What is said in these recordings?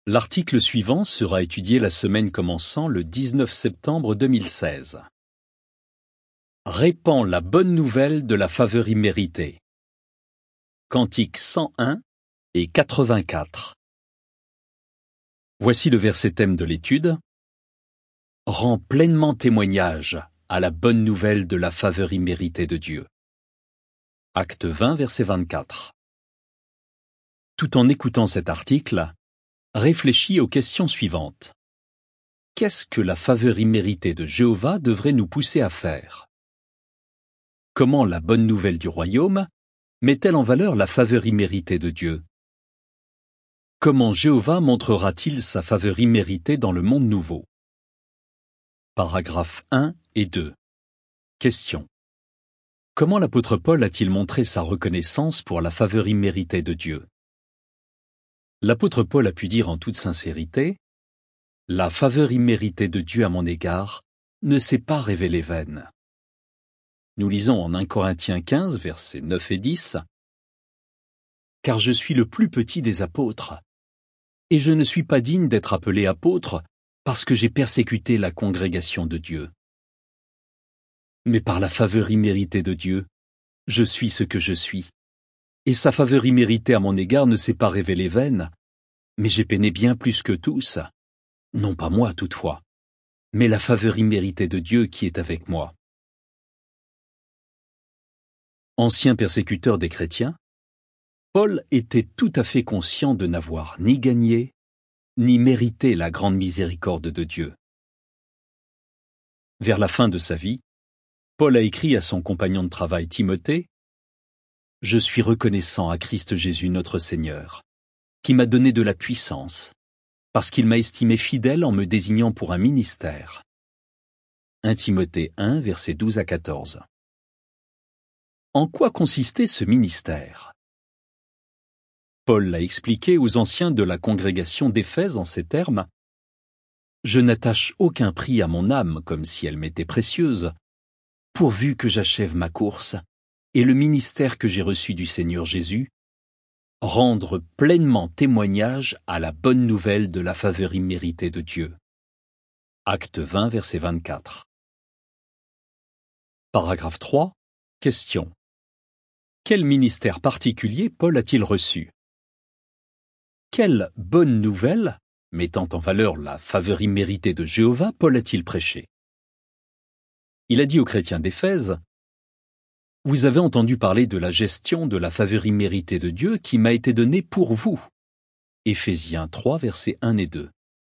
L'article suivant sera étudié la semaine commençant le 19 septembre 2016. Répand la bonne nouvelle de la faveur imméritée. Cantiques 101 et 84. Voici le verset thème de l'étude. Rends pleinement témoignage à la bonne nouvelle de la faveur imméritée de Dieu. Acte 20, verset 24. Tout en écoutant cet article, réfléchis aux questions suivantes. Qu'est-ce que la faveur imméritée de Jéhovah devrait nous pousser à faire? Comment la bonne nouvelle du royaume met-elle en valeur la faveur imméritée de Dieu? Comment Jéhovah montrera-t-il sa faveur imméritée dans le monde nouveau? Paragraphes 1 et 2. Question. Comment l'apôtre Paul a-t-il montré sa reconnaissance pour la faveur imméritée de Dieu? L'apôtre Paul a pu dire en toute sincérité, « La faveur imméritée de Dieu à mon égard ne s'est pas révélée vaine. » Nous lisons en 1 Corinthiens 15, versets 9 et 10, « Car je suis le plus petit des apôtres, et je ne suis pas digne d'être appelé apôtre parce que j'ai persécuté la congrégation de Dieu. Mais par la faveur imméritée de Dieu, je suis ce que je suis. Et sa faveur imméritée à mon égard ne s'est pas révélée vaine, mais j'ai peiné bien plus que tous, non pas moi toutefois, mais la faveur imméritée de Dieu qui est avec moi. » Ancien persécuteur des chrétiens, Paul était tout à fait conscient de n'avoir ni gagné, ni mérité la grande miséricorde de Dieu. Vers la fin de sa vie, Paul a écrit à son compagnon de travail Timothée, « Je suis reconnaissant à Christ Jésus notre Seigneur, qui m'a donné de la puissance, parce qu'il m'a estimé fidèle en me désignant pour un ministère. » 1 Timothée 1, versets 12 à 14. En quoi consistait ce ministère? Paul l'a expliqué aux anciens de la congrégation d'Éphèse en ces termes. « Je n'attache aucun prix à mon âme comme si elle m'était précieuse, pourvu que j'achève ma course et le ministère que j'ai reçu du Seigneur Jésus, rendre pleinement témoignage à la bonne nouvelle de la faveur imméritée de Dieu. » Acte 20, verset 24. Paragraphe 3. Question. Quel ministère particulier Paul a-t-il reçu? Quelle bonne nouvelle, mettant en valeur la faveur imméritée de Jéhovah, Paul a-t-il prêché? Il a dit aux chrétiens d'Éphèse, « Vous avez entendu parler de la gestion de la faveur imméritée de Dieu qui m'a été donnée pour vous. » Éphésiens 3, versets 1 et 2.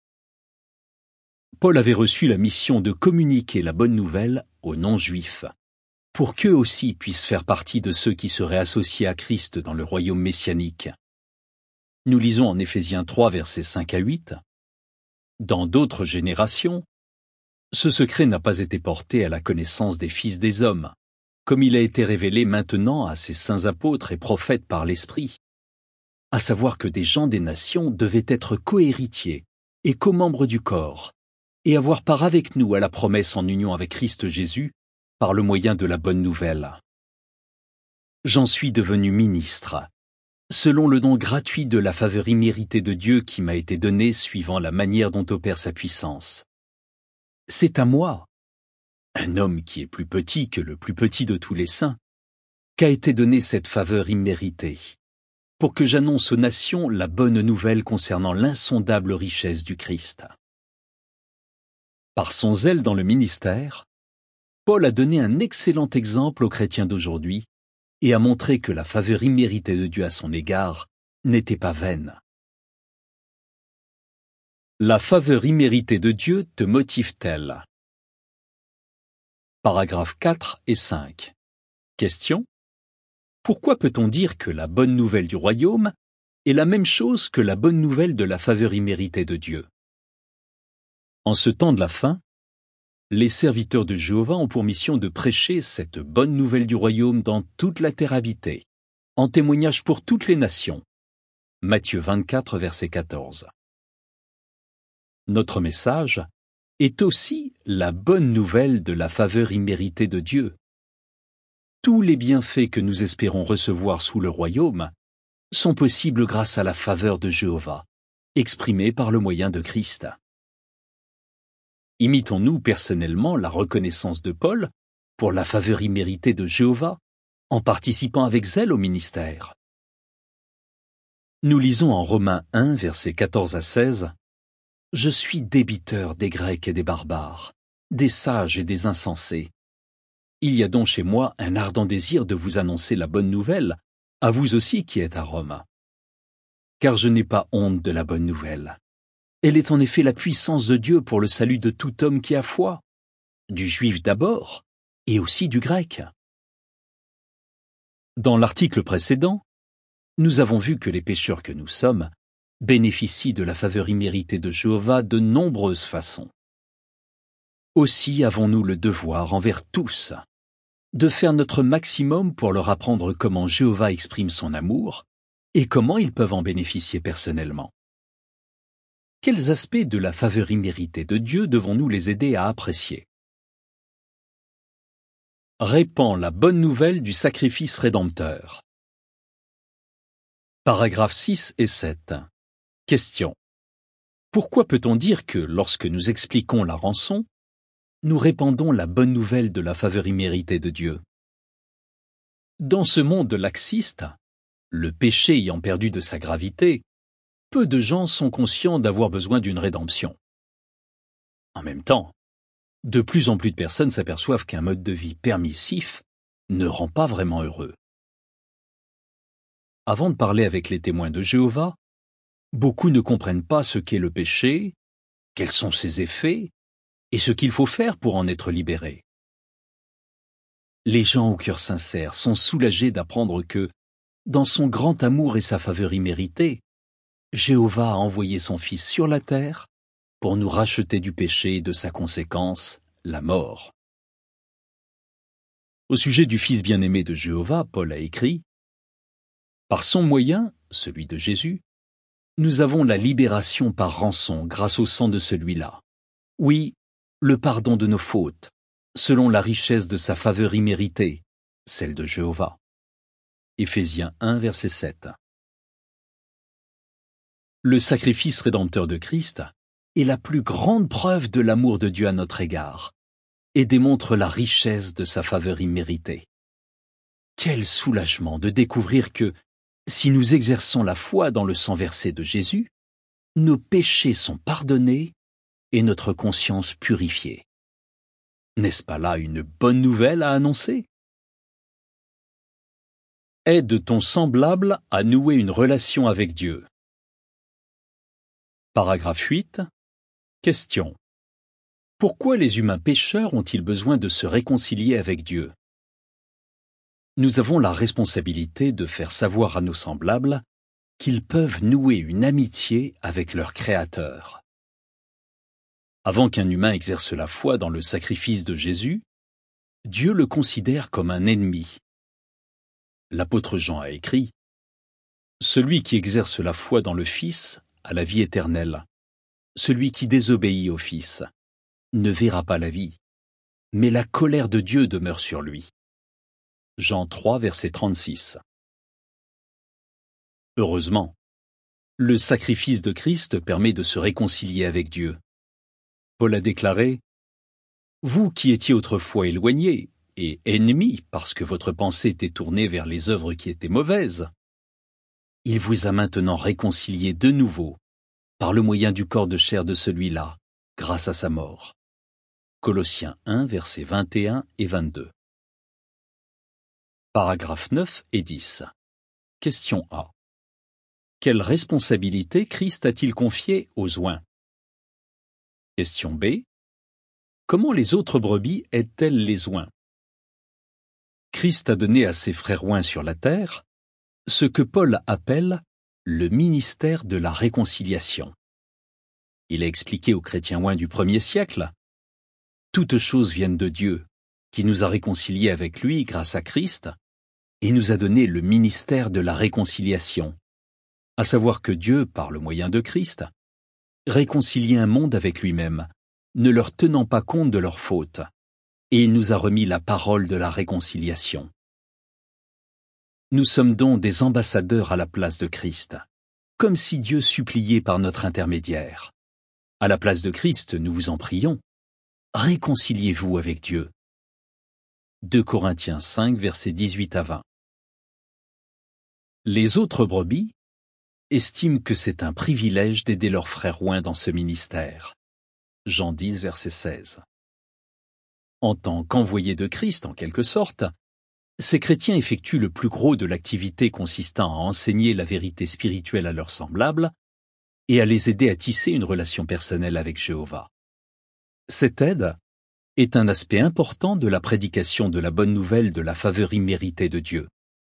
Paul avait reçu la mission de communiquer la bonne nouvelle aux non-juifs, pour qu'eux aussi puissent faire partie de ceux qui seraient associés à Christ dans le royaume messianique. Nous lisons en Éphésiens 3, versets 5 à 8, « Dans d'autres générations, ce secret n'a pas été porté à la connaissance des fils des hommes, comme il a été révélé maintenant à ces saints apôtres et prophètes par l'Esprit, à savoir que des gens des nations devaient être cohéritiers et co-membres du corps, et avoir part avec nous à la promesse en union avec Christ Jésus par le moyen de la bonne nouvelle. J'en suis devenu ministre, selon le don gratuit de la faveur imméritée de Dieu qui m'a été donnée suivant la manière dont opère sa puissance. C'est à moi, un homme qui est plus petit que le plus petit de tous les saints, qu'a été donnée cette faveur imméritée, pour que j'annonce aux nations la bonne nouvelle concernant l'insondable richesse du Christ. Par son zèle dans le ministère, Paul a donné un excellent exemple aux chrétiens d'aujourd'hui et a montré que la faveur imméritée de Dieu à son égard n'était pas vaine. La faveur imméritée de Dieu te motive-t-elle? Paragraphes 4 et 5. Question. Pourquoi peut-on dire que la bonne nouvelle du royaume est la même chose que la bonne nouvelle de la faveur imméritée de Dieu? En ce temps de la fin, les serviteurs de Jéhovah ont pour mission de prêcher cette bonne nouvelle du royaume dans toute la terre habitée, en témoignage pour toutes les nations. Matthieu 24, verset 14. Notre message est aussi la bonne nouvelle de la faveur imméritée de Dieu. Tous les bienfaits que nous espérons recevoir sous le royaume sont possibles grâce à la faveur de Jéhovah, exprimée par le moyen de Christ. Imitons-nous personnellement la reconnaissance de Paul pour la faveur imméritée de Jéhovah en participant avec zèle au ministère. Nous lisons en Romains 1, versets 14 à 16, « Je suis débiteur des Grecs et des barbares, des sages et des insensés. Il y a donc chez moi un ardent désir de vous annoncer la bonne nouvelle, à vous aussi qui êtes à Rome. Car je n'ai pas honte de la bonne nouvelle. Elle est en effet la puissance de Dieu pour le salut de tout homme qui a foi, du juif d'abord, et aussi du grec. » Dans l'article précédent, nous avons vu que les pécheurs que nous sommes bénéficient de la faveur imméritée de Jéhovah de nombreuses façons. Aussi avons-nous le devoir envers tous de faire notre maximum pour leur apprendre comment Jéhovah exprime son amour et comment ils peuvent en bénéficier personnellement. Quels aspects de la faveur imméritée de Dieu devons-nous les aider à apprécier? Répand la bonne nouvelle du sacrifice rédempteur. Paragraphes 6 et 7. Question. Pourquoi peut-on dire que, lorsque nous expliquons la rançon, nous répandons la bonne nouvelle de la faveur imméritée de Dieu? Dans ce monde laxiste, le péché ayant perdu de sa gravité, peu de gens sont conscients d'avoir besoin d'une rédemption. En même temps, de plus en plus de personnes s'aperçoivent qu'un mode de vie permissif ne rend pas vraiment heureux. Avant de parler avec les témoins de Jéhovah, beaucoup ne comprennent pas ce qu'est le péché, quels sont ses effets, et ce qu'il faut faire pour en être libéré. Les gens au cœur sincère sont soulagés d'apprendre que, dans son grand amour et sa faveur imméritée, Jéhovah a envoyé son Fils sur la terre pour nous racheter du péché et de sa conséquence, la mort. Au sujet du Fils bien-aimé de Jéhovah, Paul a écrit « Par son moyen, celui de Jésus, nous avons la libération par rançon grâce au sang de celui-là. Oui, le pardon de nos fautes, selon la richesse de sa faveur imméritée, celle de Jéhovah. » Éphésiens 1, verset 7. Le sacrifice rédempteur de Christ est la plus grande preuve de l'amour de Dieu à notre égard et démontre la richesse de sa faveur imméritée. Quel soulagement de découvrir que, si nous exerçons la foi dans le sang versé de Jésus, nos péchés sont pardonnés et notre conscience purifiée. N'est-ce pas là une bonne nouvelle à annoncer? Aide ton semblable à nouer une relation avec Dieu. Paragraphe 8. Question. Pourquoi les humains pécheurs ont-ils besoin de se réconcilier avec Dieu? Nous avons la responsabilité de faire savoir à nos semblables qu'ils peuvent nouer une amitié avec leur Créateur. Avant qu'un humain exerce la foi dans le sacrifice de Jésus, Dieu le considère comme un ennemi. L'apôtre Jean a écrit « Celui qui exerce la foi dans le Fils a la vie éternelle. Celui qui désobéit au Fils ne verra pas la vie, mais la colère de Dieu demeure sur lui. » Jean 3, verset 36. Heureusement, le sacrifice de Christ permet de se réconcilier avec Dieu. Paul a déclaré « Vous qui étiez autrefois éloignés et ennemis parce que votre pensée était tournée vers les œuvres qui étaient mauvaises, il vous a maintenant réconciliés de nouveau par le moyen du corps de chair de celui-là, grâce à sa mort. » Colossiens 1, versets 21 et 22. Paragraphes 9 et 10. Question A. Quelle responsabilité Christ a-t-il confiée aux oins? Question B. Comment les autres brebis aident-elles les oins? Christ a donné à ses frères oins sur la terre ce que Paul appelle le ministère de la réconciliation. Il a expliqué aux chrétiens oins du 1er siècle « Toutes choses viennent de Dieu, qui nous a réconciliés avec lui grâce à Christ, et nous a donné le ministère de la réconciliation, à savoir que Dieu, par le moyen de Christ, réconciliait un monde avec lui-même, ne leur tenant pas compte de leurs fautes, et il nous a remis la parole de la réconciliation. Nous sommes donc des ambassadeurs à la place de Christ, comme si Dieu suppliait par notre intermédiaire. À la place de Christ, nous vous en prions. Réconciliez-vous avec Dieu. 2 Corinthiens 5, versets 18 à 20. Les autres brebis estiment que c'est un privilège d'aider leurs frères oints dans ce ministère. Jean 10, verset 16. En tant qu'envoyés de Christ, en quelque sorte, ces chrétiens effectuent le plus gros de l'activité consistant à enseigner la vérité spirituelle à leurs semblables et à les aider à tisser une relation personnelle avec Jéhovah. Cette aide est un aspect important de la prédication de la bonne nouvelle de la faveur imméritée de Dieu.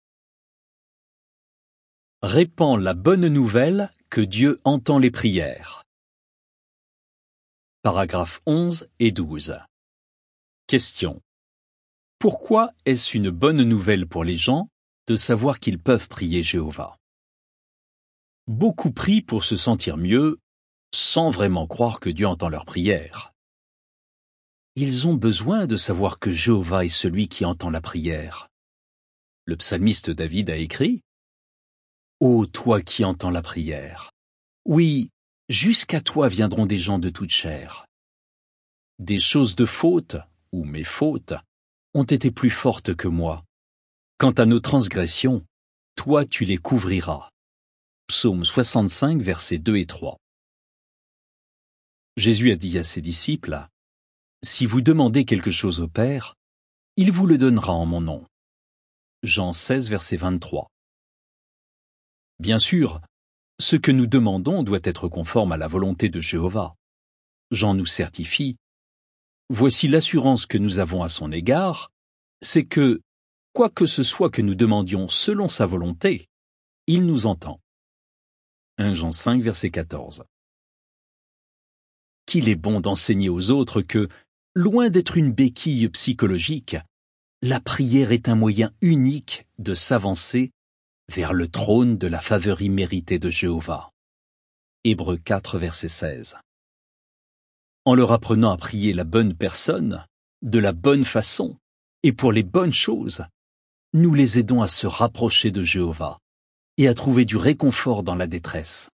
Répand la bonne nouvelle que Dieu entend les prières. Paragraphes 11 et 12. Question. Pourquoi est-ce une bonne nouvelle pour les gens de savoir qu'ils peuvent prier Jéhovah? Beaucoup prient pour se sentir mieux, sans vraiment croire que Dieu entend leurs prières. Ils ont besoin de savoir que Jéhovah est celui qui entend la prière. Le psalmiste David a écrit « Ô toi qui entends la prière, oui, jusqu'à toi viendront des gens de toute chair. Des choses de faute, ou mes fautes, ont été plus fortes que moi. Quant à nos transgressions, toi tu les couvriras. » Psaume 65, versets 2 et 3. Jésus a dit à ses disciples, « Si vous demandez quelque chose au Père, il vous le donnera en mon nom. » Jean 16, verset 23. Bien sûr, ce que nous demandons doit être conforme à la volonté de Jéhovah. Jean nous certifie, « Voici l'assurance que nous avons à son égard, c'est que, quoi que ce soit que nous demandions selon sa volonté, il nous entend. » 1 Jean 5, verset 14. Qu'il est bon d'enseigner aux autres que, loin d'être une béquille psychologique, la prière est un moyen unique de s'avancer vers le trône de la faveur imméritée de Jéhovah. Hébreux 4, verset 16. En leur apprenant à prier la bonne personne, de la bonne façon et pour les bonnes choses, nous les aidons à se rapprocher de Jéhovah et à trouver du réconfort dans la détresse.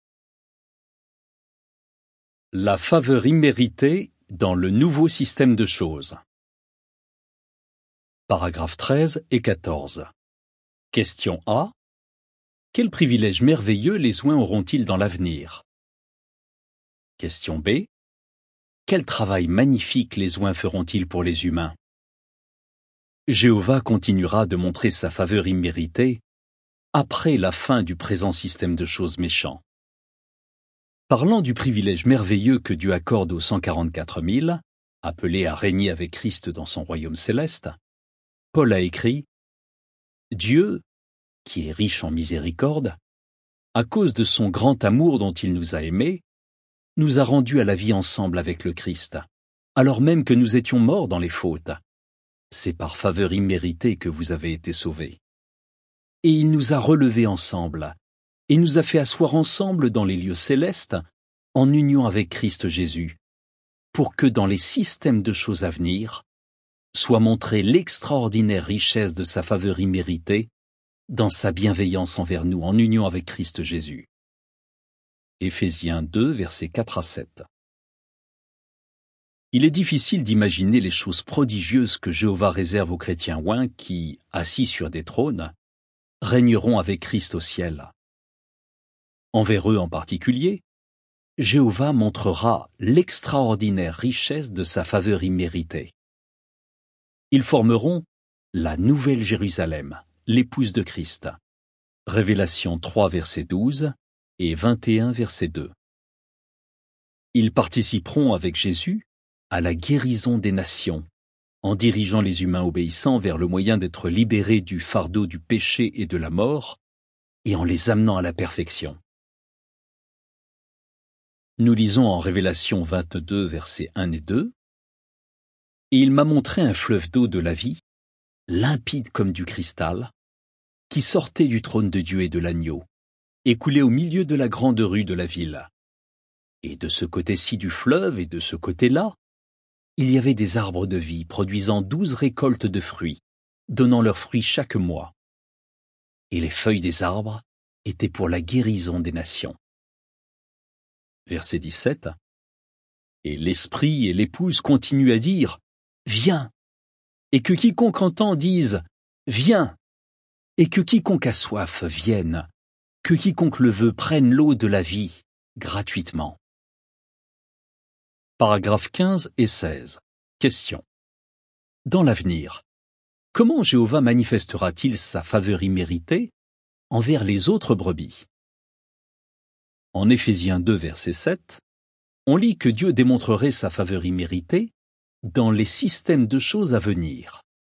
La faveur imméritée dans le nouveau système de choses. Paragraphes 13 et 14. Question A. Quel privilège merveilleux les oints auront-ils dans l'avenir? Question B. Quel travail magnifique les oints feront-ils pour les humains? Jéhovah continuera de montrer sa faveur imméritée après la fin du présent système de choses méchant. Parlant du privilège merveilleux que Dieu accorde aux 144 000, appelés à régner avec Christ dans son royaume céleste, Paul a écrit « Dieu, qui est riche en miséricorde, à cause de son grand amour dont il nous a aimés, nous a rendus à la vie ensemble avec le Christ, alors même que nous étions morts dans les fautes. C'est par faveur imméritée que vous avez été sauvés. Et il nous a relevés ensemble, et nous a fait asseoir ensemble dans les lieux célestes, en union avec Christ Jésus, pour que dans les systèmes de choses à venir, soit montrée l'extraordinaire richesse de sa faveur imméritée, dans sa bienveillance envers nous en union avec Christ Jésus. » Éphésiens 2, versets 4 à 7. Il est difficile d'imaginer les choses prodigieuses que Jéhovah réserve aux chrétiens oints qui, assis sur des trônes, régneront avec Christ au ciel. Envers eux en particulier, Jéhovah montrera l'extraordinaire richesse de sa faveur imméritée. Ils formeront la Nouvelle Jérusalem, l'épouse de Christ. Révélation 3, verset 12 et 21, verset 2. Ils participeront avec Jésus à la guérison des nations, en dirigeant les humains obéissants vers le moyen d'être libérés du fardeau du péché et de la mort, et en les amenant à la perfection. Nous lisons en Révélation 22, versets 1 et 2, « Et il m'a montré un fleuve d'eau de la vie, limpide comme du cristal, qui sortait du trône de Dieu et de l'agneau, et coulait au milieu de la grande rue de la ville. Et de ce côté-ci du fleuve et de ce côté-là, il y avait des arbres de vie produisant 12 récoltes de fruits, donnant leurs fruits chaque mois. Et les feuilles des arbres étaient pour la guérison des nations. verset 17. Et l'esprit et l'épouse continuent à dire « Viens !» et que quiconque entend dise « Viens !» et que quiconque a soif vienne, que quiconque le veut prenne l'eau de la vie gratuitement. Paragraphes 15 et 16. Question. Dans l'avenir, comment Jéhovah manifestera-t-il sa faveur imméritée envers les autres brebis? En Éphésiens 2, verset 7, on lit que Dieu démontrerait sa faveur imméritée dans les systèmes de choses à venir.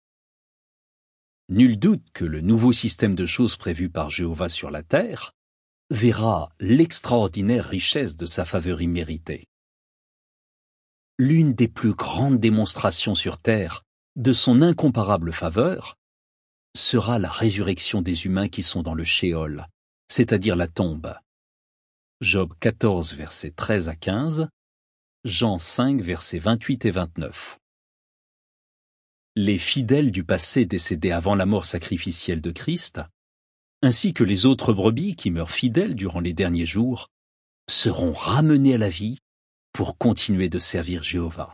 Nul doute que le nouveau système de choses prévu par Jéhovah sur la terre verra l'extraordinaire richesse de sa faveur imméritée. L'une des plus grandes démonstrations sur terre de son incomparable faveur sera la résurrection des humains qui sont dans le Shéol, c'est-à-dire la tombe. Job 14, versets 13 à 15, Jean 5, versets 28 et 29. Les fidèles du passé décédés avant la mort sacrificielle de Christ, ainsi que les autres brebis qui meurent fidèles durant les derniers jours, seront ramenés à la vie pour continuer de servir Jéhovah.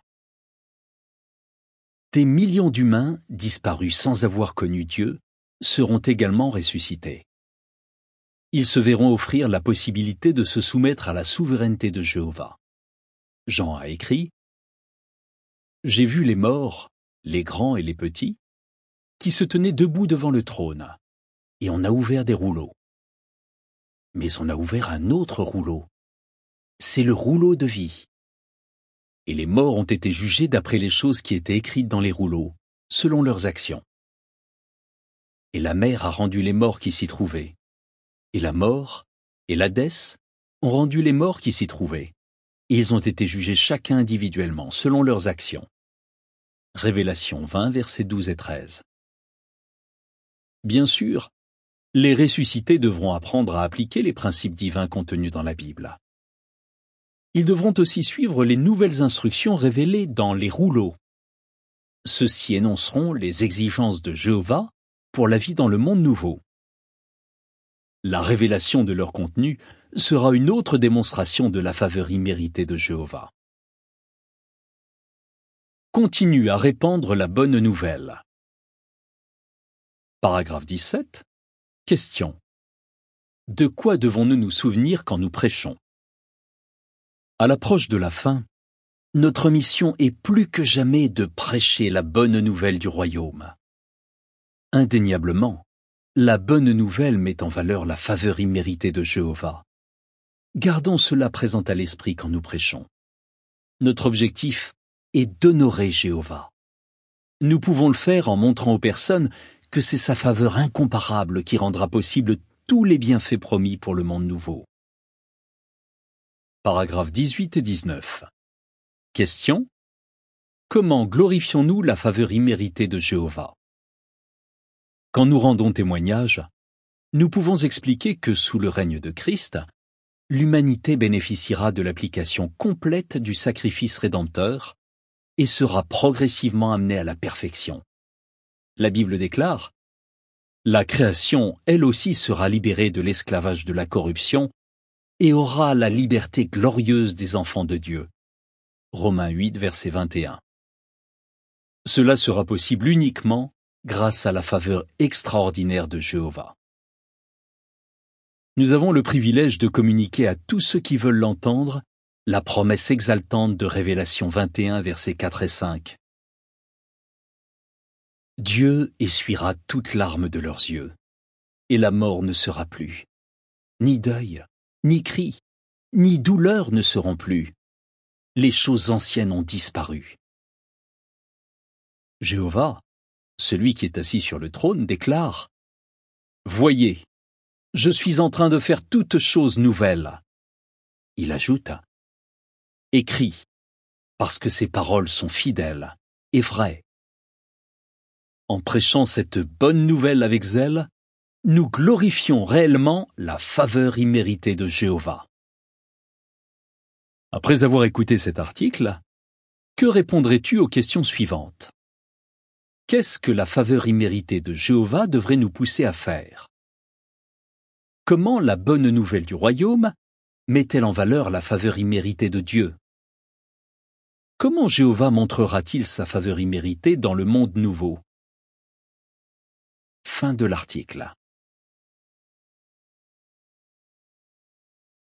Des millions d'humains disparus sans avoir connu Dieu seront également ressuscités. Ils se verront offrir la possibilité de se soumettre à la souveraineté de Jéhovah. Jean a écrit « J'ai vu les morts, les grands et les petits, qui se tenaient debout devant le trône, et on a ouvert des rouleaux. Mais on a ouvert un autre rouleau. C'est le rouleau de vie. Et les morts ont été jugés d'après les choses qui étaient écrites dans les rouleaux, selon leurs actions. Et la mer a rendu les morts qui s'y trouvaient. Et la mort et l'Hadès ont rendu les morts qui s'y trouvaient. Et ils ont été jugés chacun individuellement, selon leurs actions. » Révélation 20, versets 12 et 13. Bien sûr, les ressuscités devront apprendre à appliquer les principes divins contenus dans la Bible. Ils devront aussi suivre les nouvelles instructions révélées dans les rouleaux. Ceux-ci énonceront les exigences de Jéhovah pour la vie dans le monde nouveau. La révélation de leur contenu sera une autre démonstration de la faveur imméritée de Jéhovah. Continue à répandre la bonne nouvelle. Paragraphe 17. Question. De quoi devons-nous nous souvenir quand nous prêchons? À l'approche de la fin, notre mission est plus que jamais de prêcher la bonne nouvelle du royaume. Indéniablement, la bonne nouvelle met en valeur la faveur imméritée de Jéhovah. Gardons cela présent à l'esprit quand nous prêchons. Notre objectif est d'honorer Jéhovah. Nous pouvons le faire en montrant aux personnes que c'est sa faveur incomparable qui rendra possible tous les bienfaits promis pour le monde nouveau. Paragraphes 18 et 19. Question. Comment glorifions-nous la faveur imméritée de Jéhovah? Quand nous rendons témoignage, nous pouvons expliquer que sous le règne de Christ, l'humanité bénéficiera de l'application complète du sacrifice rédempteur et sera progressivement amenée à la perfection. La Bible déclare « La création, elle aussi, sera libérée de l'esclavage de la corruption et aura la liberté glorieuse des enfants de Dieu. » Romains 8, verset 21. Cela sera possible uniquement grâce à la faveur extraordinaire de Jéhovah. Nous avons le privilège de communiquer à tous ceux qui veulent l'entendre la promesse exaltante de Révélation 21, versets 4 et 5. Dieu essuiera toute larme de leurs yeux, et la mort ne sera plus. Ni deuil, ni cri, ni douleur ne seront plus. Les choses anciennes ont disparu. Jéhovah, celui qui est assis sur le trône, déclare « Voyez, je suis en train de faire toutes choses nouvelles. » Il ajoute « Écris, parce que ces paroles sont fidèles et vraies. » En prêchant cette bonne nouvelle avec zèle, nous glorifions réellement la faveur imméritée de Jéhovah. Après avoir écouté cet article, que répondrais-tu aux questions suivantes? Qu'est-ce que la faveur imméritée de Jéhovah devrait nous pousser à faire? Comment la bonne nouvelle du royaume met-elle en valeur la faveur imméritée de Dieu? Comment Jéhovah montrera-t-il sa faveur imméritée dans le monde nouveau? Fin de l'article.